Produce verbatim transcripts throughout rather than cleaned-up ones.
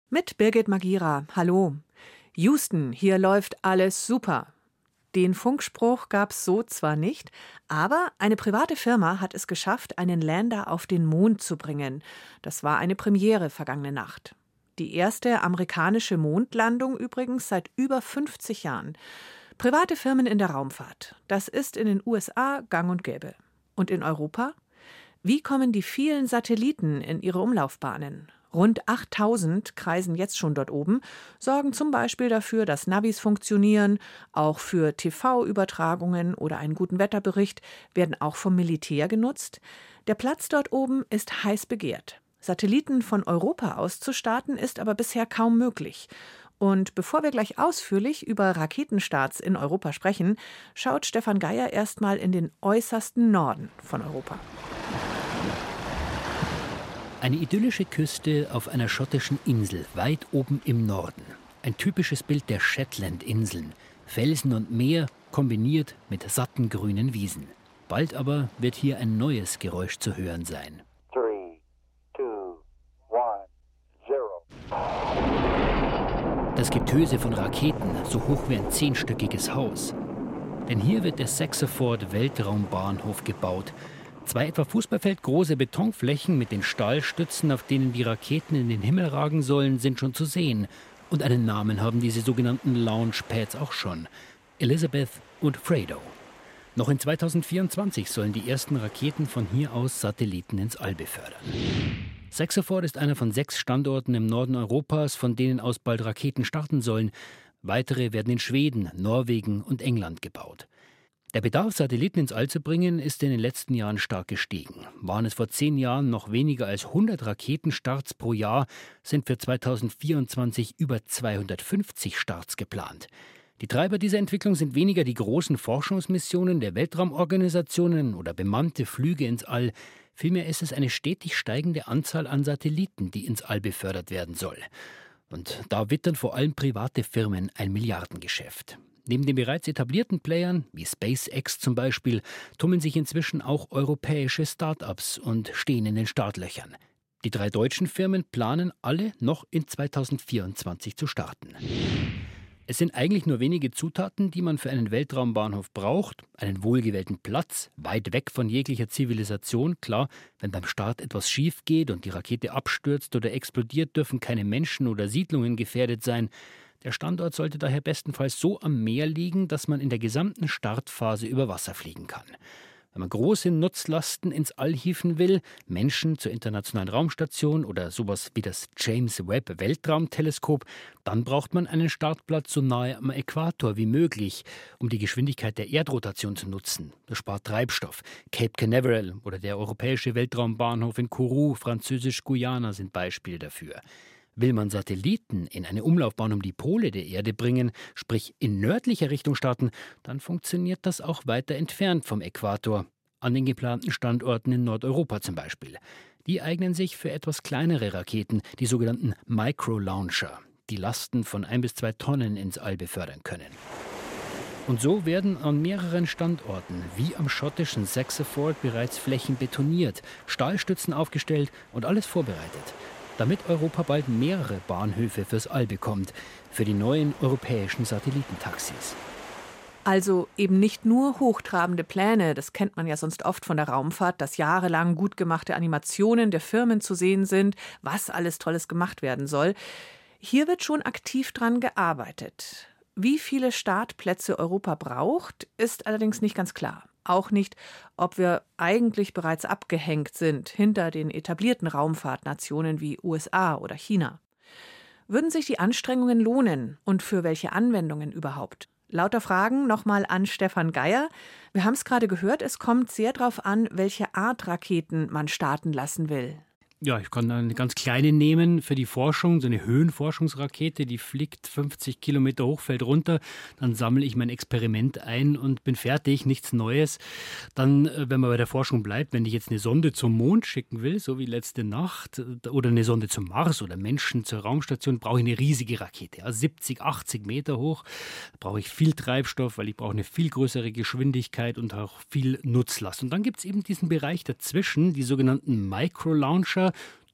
Mit Birgit Magira. Hallo. Houston, hier läuft alles super. Den Funkspruch gab's so zwar nicht, aber eine private Firma hat es geschafft, einen Lander auf den Mond zu bringen. Das war eine Premiere vergangene Nacht. Die erste amerikanische Mondlandung übrigens seit über fünfzig Jahren. Private Firmen in der Raumfahrt. Das ist in den U S A gang und gäbe. Und in Europa? Wie kommen die vielen Satelliten in ihre Umlaufbahnen? Rund achttausend kreisen jetzt schon dort oben, sorgen zum Beispiel dafür, dass Navis funktionieren. Auch für T V-Übertragungen oder einen guten Wetterbericht werden auch vom Militär genutzt. Der Platz dort oben ist heiß begehrt. Satelliten von Europa aus zu starten, ist aber bisher kaum möglich. Und bevor wir gleich ausführlich über Raketenstarts in Europa sprechen, schaut Stefan Geier erstmal in den äußersten Norden von Europa. Eine idyllische Küste auf einer schottischen Insel, weit oben im Norden. Ein typisches Bild der Shetland-Inseln. Felsen und Meer kombiniert mit satten grünen Wiesen. Bald aber wird hier ein neues Geräusch zu hören sein. Three, two, one, zero. Das Getöse von Raketen, so hoch wie ein zehnstöckiges Haus. Denn hier wird der Saxeford Weltraumbahnhof gebaut. Zwei etwa fußballfeldgroße Betonflächen mit den Stahlstützen, auf denen die Raketen in den Himmel ragen sollen, sind schon zu sehen. Und einen Namen haben diese sogenannten Launchpads auch schon. Elizabeth und Fredo. Noch in zweitausendvierundzwanzig sollen die ersten Raketen von hier aus Satelliten ins All befördern. Saxeford ist einer von sechs Standorten im Norden Europas, von denen aus bald Raketen starten sollen. Weitere werden in Schweden, Norwegen und England gebaut. Der Bedarf, Satelliten ins All zu bringen, ist in den letzten Jahren stark gestiegen. Waren es vor zehn Jahren noch weniger als hundert Raketenstarts pro Jahr, sind für zweitausendvierundzwanzig über zweihundertfünfzig Starts geplant. Die Treiber dieser Entwicklung sind weniger die großen Forschungsmissionen der Weltraumorganisationen oder bemannte Flüge ins All. Vielmehr ist es eine stetig steigende Anzahl an Satelliten, die ins All befördert werden soll. Und da wittern vor allem private Firmen ein Milliardengeschäft. Neben den bereits etablierten Playern, wie SpaceX zum Beispiel, tummeln sich inzwischen auch europäische Start-ups und stehen in den Startlöchern. Die drei deutschen Firmen planen alle noch in zweitausendvierundzwanzig zu starten. Es sind eigentlich nur wenige Zutaten, die man für einen Weltraumbahnhof braucht. Einen wohlgewählten Platz, weit weg von jeglicher Zivilisation. Klar, wenn beim Start etwas schief geht und die Rakete abstürzt oder explodiert, dürfen keine Menschen oder Siedlungen gefährdet sein. Der Standort sollte daher bestenfalls so am Meer liegen, dass man in der gesamten Startphase über Wasser fliegen kann. Wenn man große Nutzlasten ins All hieven will, Menschen zur Internationalen Raumstation oder sowas wie das James Webb Weltraumteleskop, dann braucht man einen Startplatz so nahe am Äquator wie möglich, um die Geschwindigkeit der Erdrotation zu nutzen. Das spart Treibstoff. Cape Canaveral oder der europäische Weltraumbahnhof in Kourou, französisch-Guyana, sind Beispiele dafür. Will man Satelliten in eine Umlaufbahn um die Pole der Erde bringen, sprich in nördlicher Richtung starten, dann funktioniert das auch weiter entfernt vom Äquator, an den geplanten Standorten in Nordeuropa zum Beispiel. Die eignen sich für etwas kleinere Raketen, die sogenannten Micro-Launcher, die Lasten von ein bis zwei Tonnen ins All befördern können. Und so werden an mehreren Standorten, wie am schottischen Saxeford, bereits Flächen betoniert, Stahlstützen aufgestellt und alles vorbereitet, damit Europa bald mehrere Bahnhöfe fürs All bekommt, für die neuen europäischen Satellitentaxis. Also eben nicht nur hochtrabende Pläne, das kennt man ja sonst oft von der Raumfahrt, dass jahrelang gut gemachte Animationen der Firmen zu sehen sind, was alles Tolles gemacht werden soll. Hier wird schon aktiv dran gearbeitet. Wie viele Startplätze Europa braucht, ist allerdings nicht ganz klar. Auch nicht, ob wir eigentlich bereits abgehängt sind hinter den etablierten Raumfahrtnationen wie U S A oder China. Würden sich die Anstrengungen lohnen und für welche Anwendungen überhaupt? Lauter Fragen nochmal an Stefan Geier. Wir haben es gerade gehört, es kommt sehr darauf an, welche Art Raketen man starten lassen will. Ja, ich kann eine ganz kleine nehmen für die Forschung, so eine Höhenforschungsrakete, die fliegt fünfzig Kilometer hoch, fällt runter, dann sammle ich mein Experiment ein und bin fertig, nichts Neues. Dann, wenn man bei der Forschung bleibt, wenn ich jetzt eine Sonde zum Mond schicken will, so wie letzte Nacht, oder eine Sonde zum Mars oder Menschen zur Raumstation, brauche ich eine riesige Rakete, also siebzig, achtzig Meter hoch, da brauche ich viel Treibstoff, weil ich brauche eine viel größere Geschwindigkeit und auch viel Nutzlast. Und dann gibt es eben diesen Bereich dazwischen, die sogenannten Micro-Launcher.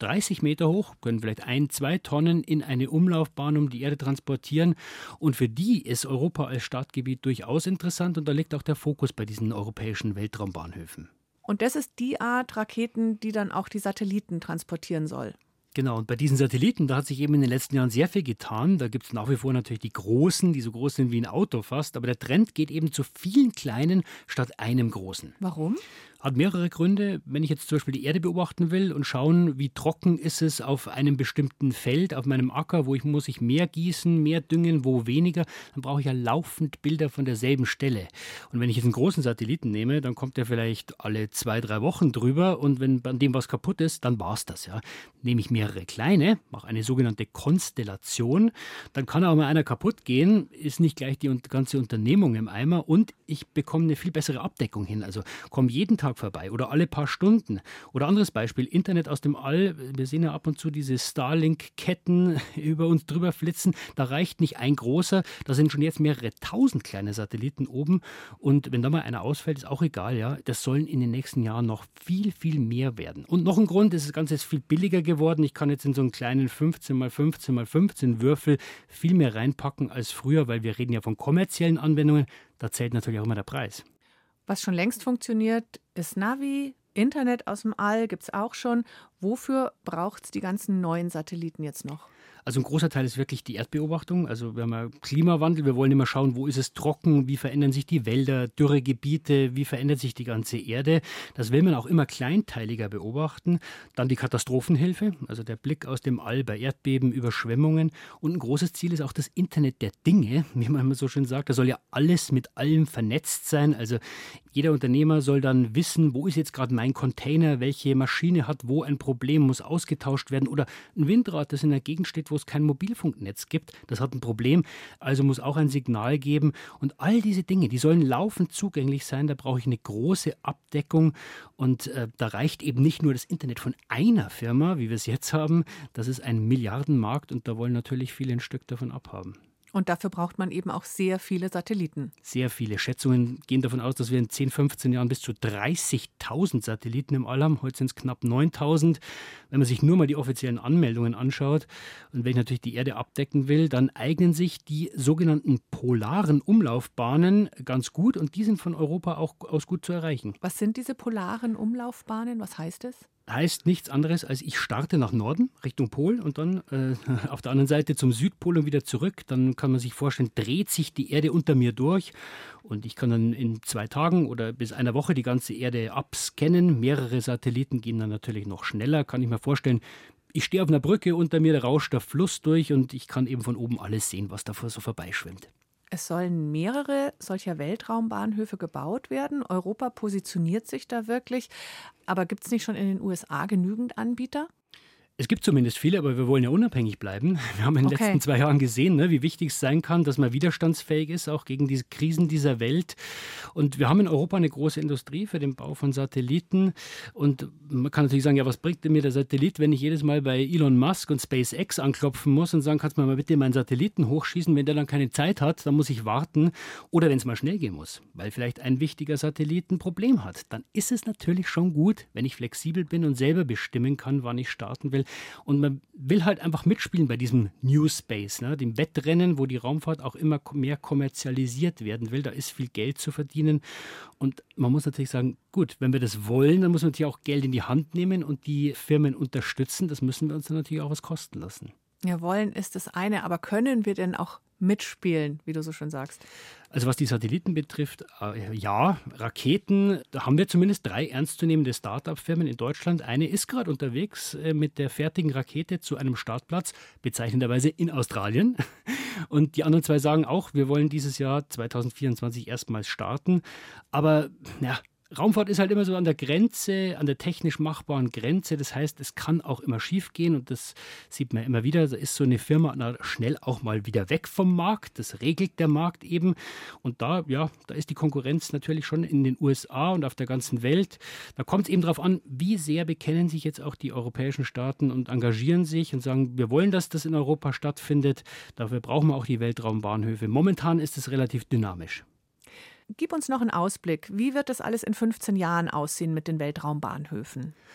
dreißig Meter hoch, können vielleicht ein, zwei Tonnen in eine Umlaufbahn um die Erde transportieren. Und für die ist Europa als Startgebiet durchaus interessant und da liegt auch der Fokus bei diesen europäischen Weltraumbahnhöfen. Und das ist die Art Raketen, die dann auch die Satelliten transportieren soll. Genau, und bei diesen Satelliten, da hat sich eben in den letzten Jahren sehr viel getan. Da gibt es nach wie vor natürlich die großen, die so groß sind wie ein Auto fast. Aber der Trend geht eben zu vielen kleinen statt einem großen. Warum? Hat mehrere Gründe. Wenn ich jetzt zum Beispiel die Erde beobachten will und schauen, wie trocken ist es auf einem bestimmten Feld, auf meinem Acker, wo ich muss ich mehr gießen, mehr düngen, wo weniger, dann brauche ich ja laufend Bilder von derselben Stelle. Und wenn ich jetzt einen großen Satelliten nehme, dann kommt der vielleicht alle zwei, drei Wochen drüber und wenn an dem was kaputt ist, dann war es das. Ja. Nehme ich mehrere kleine, mache eine sogenannte Konstellation, dann kann auch mal einer kaputt gehen, ist nicht gleich die ganze Unternehmung im Eimer und ich bekomme eine viel bessere Abdeckung hin. Also komme jeden Tag vorbei oder alle paar Stunden. Oder anderes Beispiel, Internet aus dem All. Wir sehen ja ab und zu diese Starlink-Ketten über uns drüber flitzen. Da reicht nicht ein großer, da sind schon jetzt mehrere tausend kleine Satelliten oben. Und wenn da mal einer ausfällt, ist auch egal. Ja, das sollen in den nächsten Jahren noch viel, viel mehr werden. Und noch ein Grund, ist das Ganze ist viel billiger geworden. Ich kann jetzt in so einen kleinen fünfzehn mal fünfzehn mal fünfzehn Würfel viel mehr reinpacken als früher, weil wir reden ja von kommerziellen Anwendungen. Da zählt natürlich auch immer der Preis. Was schon längst funktioniert, ist Navi, Internet aus dem All gibt es auch schon. Wofür braucht es die ganzen neuen Satelliten jetzt noch? Also ein großer Teil ist wirklich die Erdbeobachtung. Also wir haben ja Klimawandel, wir wollen immer schauen, wo ist es trocken, wie verändern sich die Wälder, Dürregebiete, wie verändert sich die ganze Erde. Das will man auch immer kleinteiliger beobachten. Dann die Katastrophenhilfe, also der Blick aus dem All bei Erdbeben, Überschwemmungen. Und ein großes Ziel ist auch das Internet der Dinge, wie man immer so schön sagt. Da soll ja alles mit allem vernetzt sein. Also jeder Unternehmer soll dann wissen, wo ist jetzt gerade mein Container, welche Maschine hat wo ein Problem, muss ausgetauscht werden. Oder ein Windrad, das in der Gegend steht, wo es kein Mobilfunknetz gibt, das hat ein Problem, also muss auch ein Signal geben. Und all diese Dinge, die sollen laufend zugänglich sein, da brauche ich eine große Abdeckung und äh, da reicht eben nicht nur das Internet von einer Firma, wie wir es jetzt haben, das ist ein Milliardenmarkt und da wollen natürlich viele ein Stück davon abhaben. Und dafür braucht man eben auch sehr viele Satelliten. Sehr viele. Schätzungen gehen davon aus, dass wir in zehn, fünfzehn Jahren bis zu dreißigtausend Satelliten im All haben. Heute sind es knapp neuntausend. Wenn man sich nur mal die offiziellen Anmeldungen anschaut und wenn ich natürlich die Erde abdecken will, dann eignen sich die sogenannten polaren Umlaufbahnen ganz gut und die sind von Europa auch aus gut zu erreichen. Was sind diese polaren Umlaufbahnen? Was heißt es? Heißt nichts anderes, als ich starte nach Norden, Richtung Pol und dann äh, auf der anderen Seite zum Südpol und wieder zurück. Dann kann man sich vorstellen, dreht sich die Erde unter mir durch und ich kann dann in zwei Tagen oder bis einer Woche die ganze Erde abscannen. Mehrere Satelliten gehen dann natürlich noch schneller, kann ich mir vorstellen. Ich stehe auf einer Brücke, unter mir rauscht der Fluss durch und ich kann eben von oben alles sehen, was da so vorbeischwimmt. Es sollen mehrere solcher Weltraumbahnhöfe gebaut werden. Europa positioniert sich da wirklich. Aber gibt es nicht schon in den U S A genügend Anbieter? Es gibt zumindest viele, aber wir wollen ja unabhängig bleiben. Wir haben in den okay. letzten zwei Jahren gesehen, ne, wie wichtig es sein kann, dass man widerstandsfähig ist, auch gegen diese Krisen dieser Welt. Und wir haben in Europa eine große Industrie für den Bau von Satelliten. Und man kann natürlich sagen, ja, was bringt denn mir der Satellit, wenn ich jedes Mal bei Elon Musk und SpaceX anklopfen muss und sagen, kannst du mal bitte meinen Satelliten hochschießen? Wenn der dann keine Zeit hat, dann muss ich warten. Oder wenn es mal schnell gehen muss, weil vielleicht ein wichtiger Satellit ein Problem hat. Dann ist es natürlich schon gut, wenn ich flexibel bin und selber bestimmen kann, wann ich starten will. Und man will halt einfach mitspielen bei diesem New Space, ne, dem Wettrennen, wo die Raumfahrt auch immer mehr kommerzialisiert werden will. Da ist viel Geld zu verdienen. Und man muss natürlich sagen, gut, wenn wir das wollen, dann muss man natürlich auch Geld in die Hand nehmen und die Firmen unterstützen. Das müssen wir uns dann natürlich auch was kosten lassen. Ja, wollen ist das eine, aber können wir denn auch mitspielen, wie du so schön sagst? Also was die Satelliten betrifft, äh, ja, Raketen, da haben wir zumindest drei ernstzunehmende Start-up-Firmen in Deutschland. Eine ist gerade unterwegs äh, mit der fertigen Rakete zu einem Startplatz, bezeichnenderweise in Australien. Und die anderen zwei sagen auch, wir wollen dieses Jahr zwanzig vierundzwanzig erstmals starten. Aber ja, Raumfahrt ist halt immer so an der Grenze, an der technisch machbaren Grenze. Das heißt, es kann auch immer schief gehen und das sieht man immer wieder. Da ist so eine Firma na, schnell auch mal wieder weg vom Markt. Das regelt der Markt eben. Und da, ja, da ist die Konkurrenz natürlich schon in den U S A und auf der ganzen Welt. Da kommt es eben darauf an, wie sehr bekennen sich jetzt auch die europäischen Staaten und engagieren sich und sagen, wir wollen, dass das in Europa stattfindet. Dafür brauchen wir auch die Weltraumbahnhöfe. Momentan ist es relativ dynamisch. Gib uns noch einen Ausblick. Wie wird das alles in fünfzehn Jahren aussehen mit den Weltraumbahnhöfen?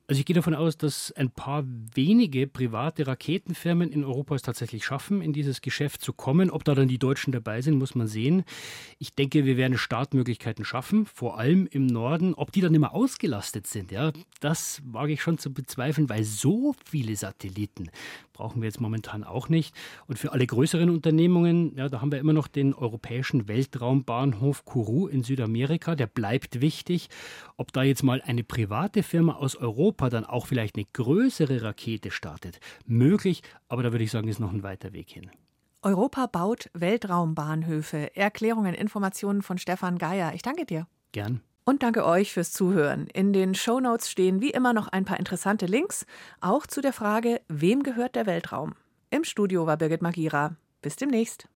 Also ich gehe davon aus, dass ein paar wenige private Raketenfirmen in Europa es tatsächlich schaffen, in dieses Geschäft zu kommen. Ob da dann die Deutschen dabei sind, muss man sehen. Ich denke, wir werden Startmöglichkeiten schaffen, vor allem im Norden. Ob die dann immer ausgelastet sind, ja, das wage ich schon zu bezweifeln, weil so viele Satelliten brauchen wir jetzt momentan auch nicht. Und für alle größeren Unternehmungen, ja, da haben wir immer noch den europäischen Weltraumbahnhof Kourou in Südamerika. Der bleibt wichtig. Ob da jetzt mal eine private Firma aus Europa dann auch vielleicht eine größere Rakete startet. Möglich, aber da würde ich sagen, ist noch ein weiter Weg hin. Europa baut Weltraumbahnhöfe. Erklärungen, Informationen von Stefan Geier. Ich danke dir. Gern. Und danke euch fürs Zuhören. In den Shownotes stehen wie immer noch ein paar interessante Links, auch zu der Frage, wem gehört der Weltraum? Im Studio war Birgit Magira. Bis demnächst.